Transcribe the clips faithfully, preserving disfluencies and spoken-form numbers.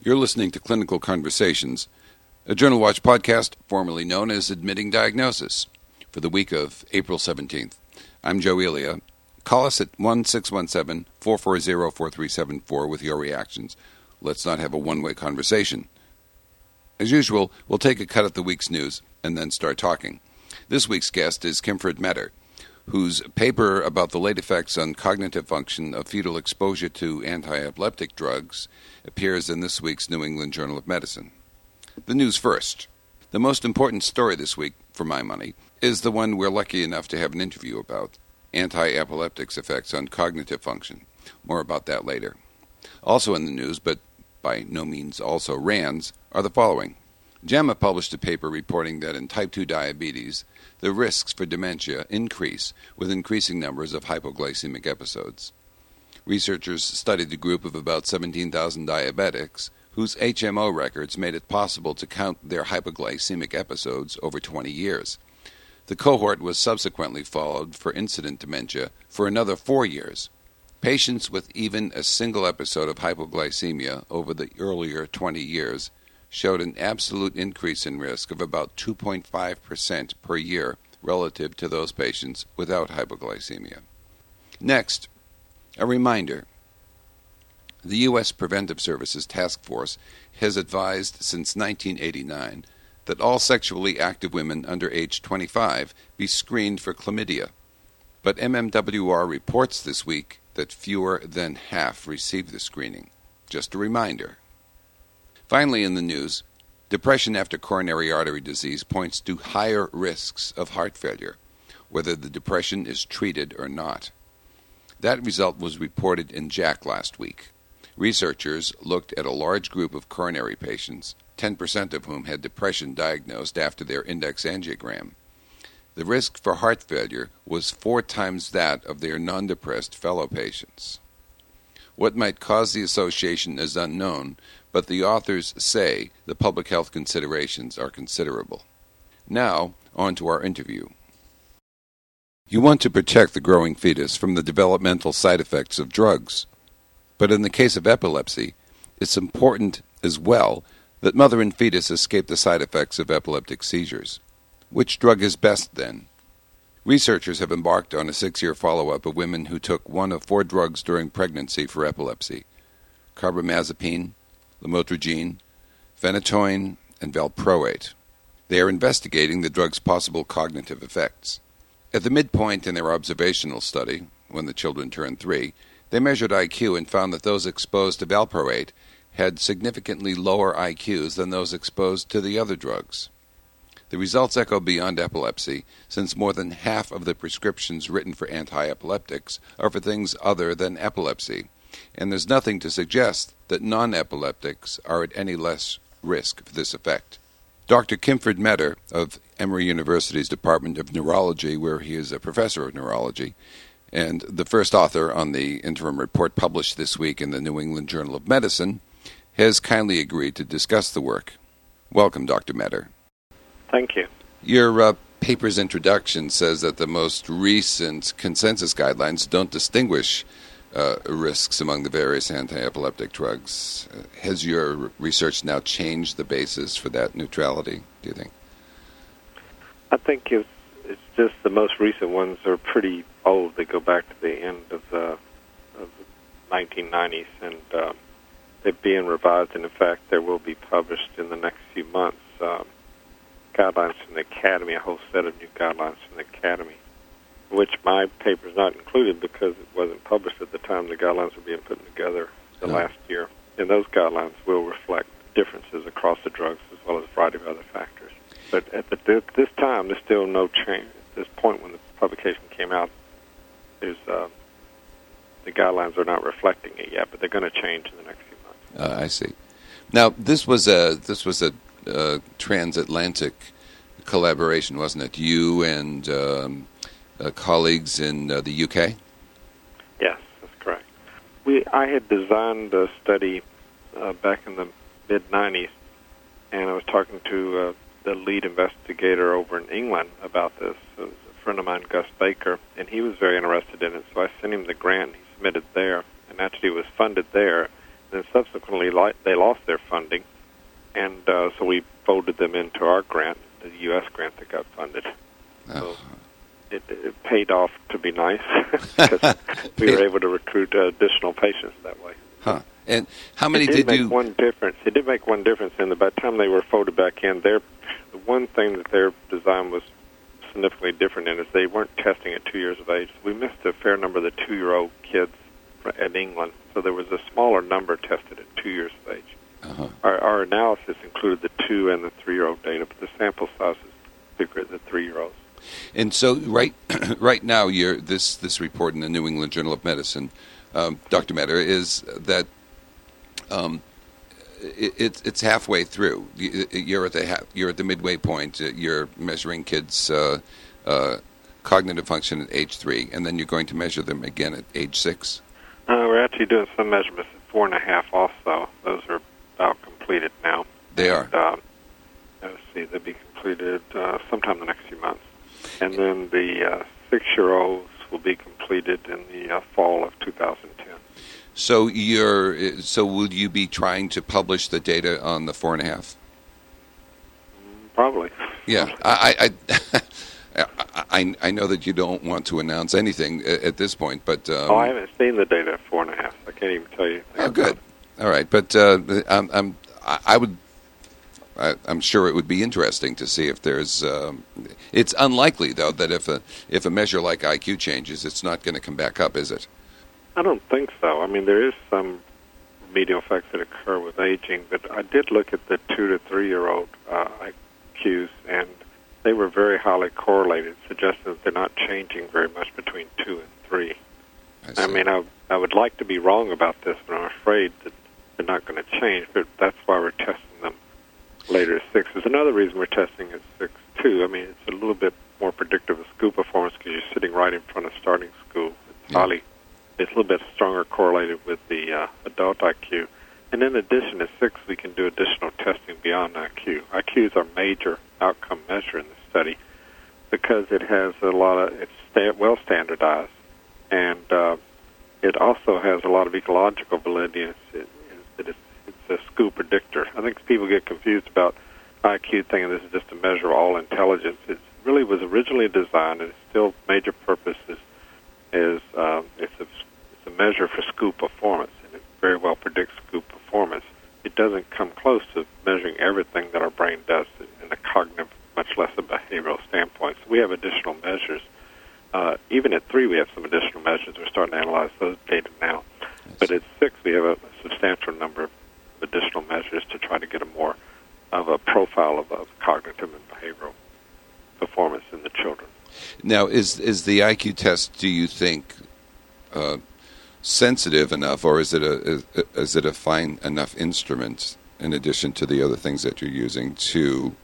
You're listening to Clinical Conversations, a Journal Watch podcast formerly known as Admitting Diagnosis, for the week of April seventeenth. I'm Joe Elia. Call us at one six one seven, four four zero, four three seven four with your reactions. Let's not have a one-way conversation. As usual, we'll take a cut at the week's news and then start talking. This week's guest is Kimfred Meador, whose paper about the late effects on cognitive function of fetal exposure to anti-epileptic drugs appears in this week's New England Journal of Medicine. The news first. The most important story this week, for my money, is the one we're lucky enough to have an interview about, anti-epileptics' effects on cognitive function. More about that later. Also in the news, but by no means also RANDS, are the following. JAMA published a paper reporting that in type two diabetes, the risks for dementia increase with increasing numbers of hypoglycemic episodes. Researchers studied a group of about seventeen thousand diabetics whose H M O records made it possible to count their hypoglycemic episodes over twenty years. The cohort was subsequently followed for incident dementia for another four years. Patients with even a single episode of hypoglycemia over the earlier twenty years showed an absolute increase in risk of about two point five percent per year relative to those patients without hypoglycemia. Next, a reminder. The U S Preventive Services Task Force has advised since nineteen eighty-nine that all sexually active women under age twenty-five be screened for chlamydia. But M M W R reports this week that fewer than half received the screening. Just a reminder. Finally in the news, depression after coronary artery disease points to higher risks of heart failure, whether the depression is treated or not. That result was reported in JACC last week. Researchers looked at a large group of coronary patients, ten percent of whom had depression diagnosed after their index angiogram. The risk for heart failure was four times that of their non-depressed fellow patients. What might cause the association is unknown, but the authors say the public health considerations are considerable. Now, on to our interview. You want to protect the growing fetus from the developmental side effects of drugs. But in the case of epilepsy, it's important as well that mother and fetus escape the side effects of epileptic seizures. Which drug is best, then? Researchers have embarked on a six-year follow-up of women who took one of four drugs during pregnancy for epilepsy: carbamazepine, lamotrigine, phenytoin, and valproate. They are investigating the drug's possible cognitive effects. At the midpoint in their observational study, when the children turned three, they measured I Q and found that those exposed to valproate had significantly lower I Qs than those exposed to the other drugs. The results echo beyond epilepsy, since more than half of the prescriptions written for anti-epileptics are for things other than epilepsy, and there's nothing to suggest that non-epileptics are at any less risk for this effect. Doctor Kimfred Meador of Emory University's Department of Neurology, where he is a professor of neurology, and the first author on the interim report published this week in the New England Journal of Medicine, has kindly agreed to discuss the work. Welcome, Doctor Meador. Thank you. Your uh, paper's introduction says that the most recent consensus guidelines don't distinguish uh, risks among the various anti-epileptic drugs. Uh, has your research now changed the basis for that neutrality, do you think? I think it's, it's just the most recent ones are pretty old. They go back to the end of the, of the nineteen nineties, and uh, they're being revised. And in fact, they will be published in the next few months. Um, guidelines from the Academy, a whole set of new guidelines from the Academy, which my paper is not included because it wasn't published at the time the guidelines were being put together the oh. last year. And those guidelines will reflect differences across the drugs as well as a variety of other factors. But at the, this time, there's still no change. At this point, when the publication came out, there's uh, the guidelines are not reflecting it yet, but they're going to change in the next few months. Uh, I see. Now, this was a this was a uh, transatlantic collaboration, wasn't it? You and um, uh, colleagues in uh, the U K? Yes, that's correct. We I had designed a study uh, back in the mid nineties, and I was talking to uh, the lead investigator over in England about this. It was a friend of mine, Gus Baker, and he was very interested in it, so I sent him the grant. He submitted there, and actually it was funded there, then subsequently li- they lost their funding, and uh, so we folded them into our grant, the U S grant that got funded. Oh. So it, it paid off to be nice because we were able to recruit uh, additional patients that way. Huh. And how many it did, did make you? One difference. It did make one difference in that by the time they were folded back in, their the one thing that their design was significantly different in is they weren't testing at two years of age. We missed a fair number of the two-year-old kids in England, so there was a smaller number tested at two years of age. Uh-huh. Our, our analysis included the two and the three-year-old data, but the sample size is bigger at the three-year-olds. And so, right, right now, you're, this this report in the New England Journal of Medicine, um, Doctor Metter, is that um, it, it's it's halfway through. You're at the ha- you're at the midway point. You're measuring kids' uh, uh, cognitive function at age three, and then you're going to measure them again at age six. Uh, we're actually doing some measurements at four and a half. Also, those are about completed now. They and, are. Um, let's see, they'll be completed uh, sometime in the next few months. And then the uh, six-year-olds will be completed in the uh, fall of two thousand ten. So you're so will you be trying to publish the data on the four and a half? Probably. Yeah, I I, I I I know that you don't want to announce anything at this point, but um, oh, I haven't seen the data at four and a half. I can't even tell you. Anything oh, good. about it. All right, but uh, I'm, I'm I would. I, I'm sure it would be interesting to see if there's. Um, it's unlikely, though, that if a if a measure like I Q changes, it's not going to come back up, is it? I don't think so. I mean, there is some remedial effects that occur with aging, but I did look at the two to three year old uh, I Qs, and they were very highly correlated, suggesting that they're not changing very much between two and three. I, I mean, I I would like to be wrong about this, but I'm afraid that they're not going to change. But that's why we're testing them later at six. There's another reason we're testing at six too. I mean, it's a little bit more predictive of school performance because you're sitting right in front of starting school. It's yeah. highly, it's a little bit stronger correlated with the uh, adult I Q. And in addition, at six, we can do additional testing beyond I Q. I Q is our major outcome measure in the study because it has a lot of, it's sta- well standardized, and uh, it also has a lot of ecological validity. It's, it, it, it's, it's a school predictor. I think people get confused about I Q thinking this is just a measure of all intelligence. It really was originally designed, and its still major purpose is, is uh, it's, a, it's a measure for school performance, and it very well predicts school performance. It doesn't come close to measuring everything that our brain does in a cognitive, much less a behavioral standpoint. So we have additional measures. Uh, even at three, we have some additional measures. We're starting to analyze those data now. But at six, we have a substantial number of additional measures to try to get a more of a profile of, of cognitive and behavioral performance in the children. Now, is is the I Q test, do you think, uh, sensitive enough, or is it a is, is it a fine enough instrument in addition to the other things that you're using to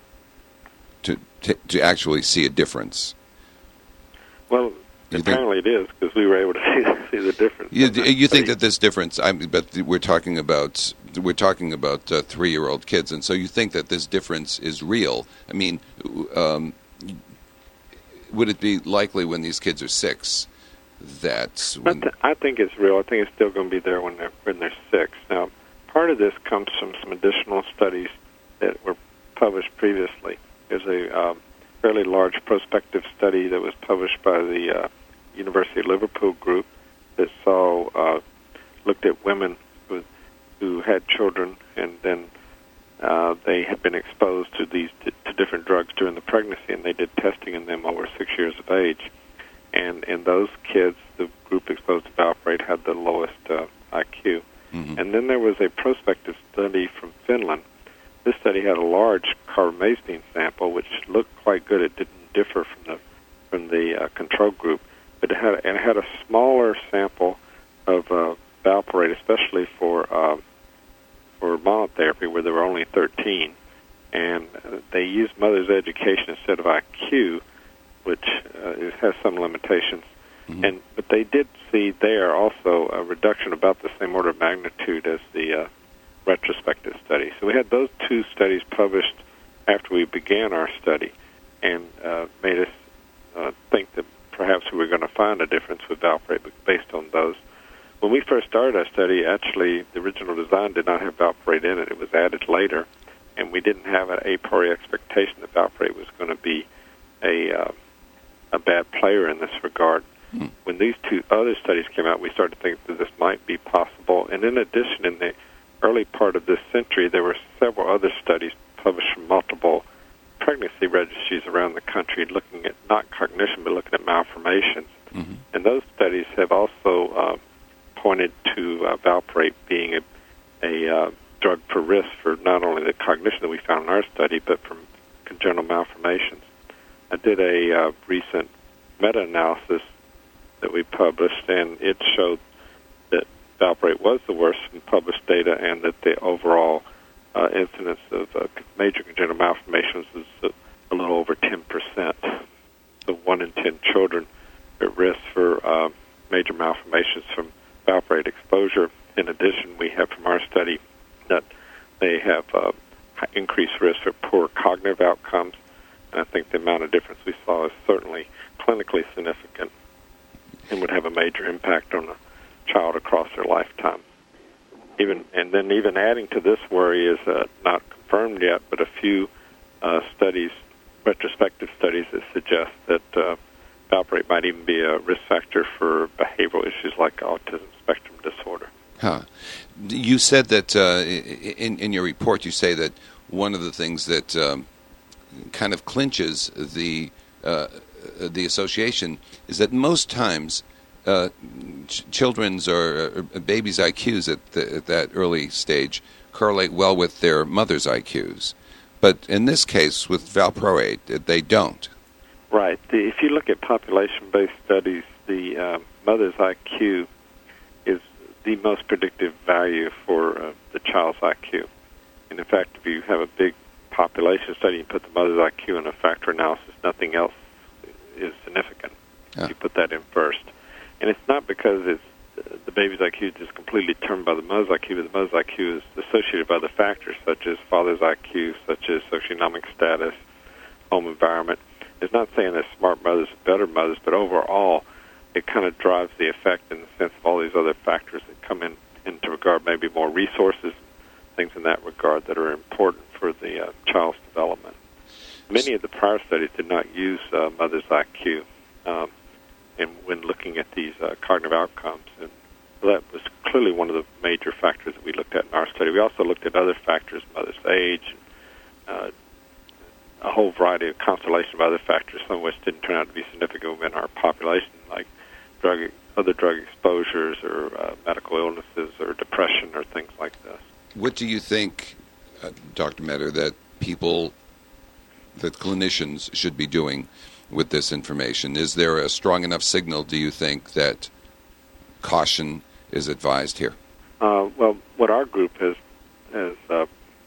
to to, to actually see a difference? Well, You apparently think, it is because we were able to see, see the difference. You, you think that this difference? I mean, but we're talking about we're talking about uh, three-year-old kids, and so you think that this difference is real? I mean, um, would it be likely when these kids are six that? When I, th- I think it's real. I think it's still going to be there when they're when they're six. Now, part of this comes from some additional studies that were published previously. There's a um, fairly large prospective study that was published by the uh, University of Liverpool group that saw uh, looked at women who, who had children, and then uh, they had been exposed to these to different drugs during the pregnancy, and they did testing in them over six years of age. And in those kids, the group exposed to valproate had the lowest uh, I Q. Mm-hmm. And then there was a prospective study from Finland. This study had a large carbamazepine sample, which looked quite good. It didn't differ from the from the uh, control group, but it had and it had a smaller sample of uh, valproate, especially for uh, for monotherapy, where there were only thirteen. And uh, they used mother's education instead of I Q, which uh, it has some limitations. Mm-hmm. And but they did see there also a reduction about the same order of magnitude as the uh, retrospective study. So we had those two studies published after we began our study, and uh, made us uh, think that perhaps we were going to find a difference with valproate based on those. when we first started our study, actually, the original design did not have valproate in it. It was added later, and we didn't have an a priori expectation that valproate was going to be a uh, a bad player in this regard. Hmm. When these two other studies came out, we started to think that this might be possible. And in addition, in the early part of this century, there were several other studies published from multiple pregnancy registries around the country looking at not cognition, but looking at malformations. Mm-hmm. And those studies have also uh, pointed to uh, valproate being a, a uh, drug for risk for not only the cognition that we found in our study, but from congenital malformations. I did a uh, recent meta-analysis that we published, and it showed that valproate was the worst in published data, and that the overall uh, incidence of uh, major congenital malformations was a, a little over ten percent. So one in ten children at risk for uh, major malformations from valproate exposure. In addition, we have from our study that they have uh, increased risk for poor cognitive outcomes, and I think the amount of difference we saw is certainly clinically significant and would have a major impact on a child across their lifetime. Even and then even adding to this worry is uh, not confirmed yet, but a few uh, studies, retrospective studies, that suggest that uh, valproate might even be a risk factor for behavioral issues like autism spectrum disorder. Huh. You said that uh, in, in your report, you say that one of the things that um, kind of clinches the uh, the association is that most times uh, ch- children's or uh, babies' I Qs at, the, at that early stage correlate well with their mother's I Qs. But in this case, with valproate, they don't. Right. The, if you look at population-based studies, the uh, mother's I Q is the most predictive value for uh, the child's I Q. And in fact, if you have a big population study and put the mother's I Q in a factor analysis, nothing else is significant. Yeah. You put that in first. And it's not because it's uh, the baby's I Q is just completely determined by the mother's I Q, but the mother's I Q is associated by the factors such as father's I Q, such as socioeconomic status, home environment. It's not saying that smart mothers are better mothers, but overall, it kind of drives the effect in the sense of all these other factors that come in into regard, maybe more resources, things in that regard that are important for the uh, child's development. Many of the prior studies did not use uh, mother's I Q um, and when looking at these uh, cognitive outcomes. And that was clearly one of the major factors that we looked at in our study. We also looked at other factors, mother's age, uh, a whole variety of constellation of other factors, some of which didn't turn out to be significant within our population, like drug, other drug exposures or uh, medical illnesses or depression or things like this. What do you think, uh, Doctor Metter, that people, that clinicians should be doing with this information? Is there a strong enough signal, do you think, that caution is advised here? Uh, well, what our group has, has uh,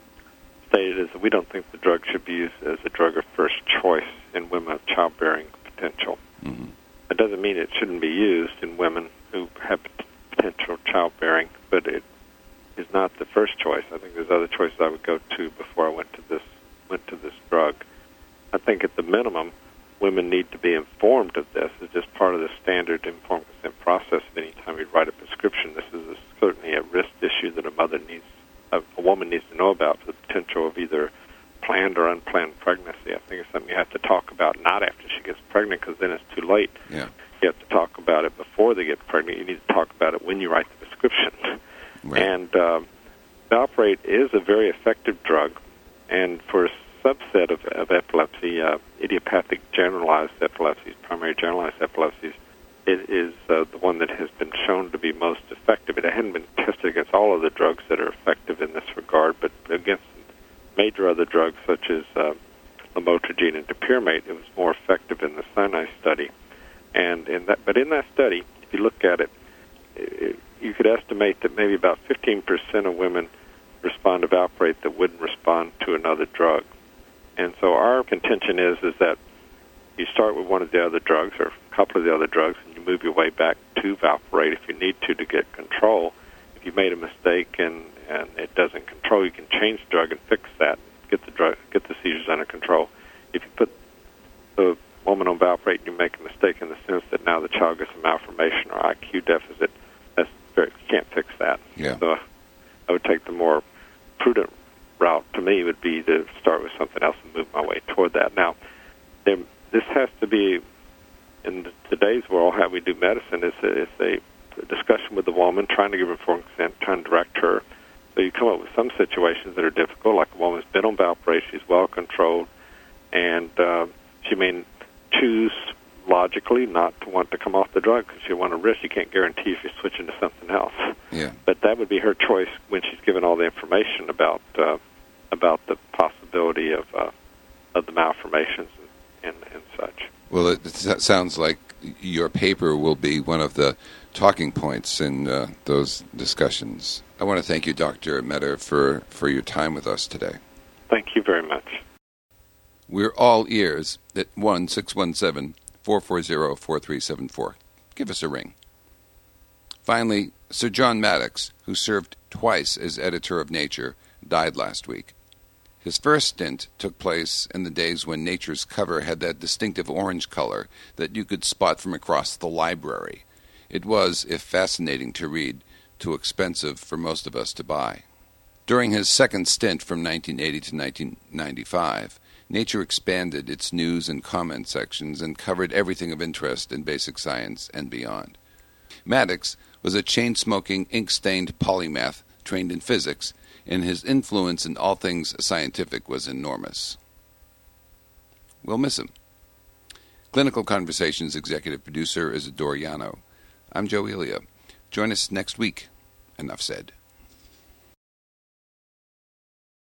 stated is that we don't think the drug should be used as a drug of first choice in women of childbearing potential. Mm-hmm. That doesn't mean it shouldn't be used in women who have potential childbearing, but it is not the first choice. I think there's other choices I would go to before I went to this went to this drug. I think at the minimum, women need to be informed of this. It's just part of the standard informed consent process. Any time you write a prescription, this is a, certainly a risk issue that a mother needs, a, a woman needs to know about, the potential of either planned or unplanned pregnancy. I think it's something you have to talk about, not after she gets pregnant, because then it's too late. Yeah. You have to talk about it before they get pregnant. You need to talk about it when you write the prescription. Right. And uh, valproate is a very effective drug, and for a subset of, of epilepsy, uh, idiopathic generalized epilepsies, primary generalized epilepsies, it is uh, the one that has been shown to be most effective. It hadn't been tested against all of the drugs that are effective in this regard, but against major other drugs such as uh, lamotrigine and dopiramate, it was more effective in the Sinai study. And in that, but in that study, if you look at it, it you could estimate that maybe about fifteen percent of women respond to valproate that wouldn't respond to another drug. And so our contention is is that you start with one of the other drugs or a couple of the other drugs, and you move your way back to valproate if you need to to get control. If you made a mistake and, and it doesn't control, you can change the drug and fix that, get the drug, get the seizures under control. If you put the woman on valproate, you make a mistake in the sense that now the child gets a malformation or I Q deficit. That's very, Yeah. So I would take the more prudent route to me would be to start with something else and move my way toward that. Now, there, this has to be, in today's world, how we do medicine is a, is a discussion with the woman, trying to give her informed consent, trying to direct her. So you come up with some situations that are difficult, like a woman's been on valproate, she's well controlled, and uh, she may choose logically not to want to come off the drug because she want to risk. You can't guarantee if you're switching to something else. Yeah. But that would be her choice when she's given all the information about uh, about the possibility of uh, of the malformations and, and, and such. Well, it, it sounds like your paper will be one of the talking points in uh, those discussions. I want to thank you, Doctor Metter, for, for your time with us today. Thank you very much. We're all ears at one six one seven, four four zero, four three seven four. Give us a ring. Finally, Sir John Maddox, who served twice as editor of Nature, died last week. His first stint took place in the days when Nature's cover had that distinctive orange color that you could spot from across the library. It was, if fascinating to read, too expensive for most of us to buy. During his second stint from nineteen eighty to nineteen ninety-five, Nature expanded its news and comment sections and covered everything of interest in basic science and beyond. Maddox was a chain-smoking, ink-stained polymath trained in physics, and his influence in all things scientific was enormous. We'll miss him. Clinical Conversations executive producer is Doriano. I'm Joe Elia. Join us next week. Enough said.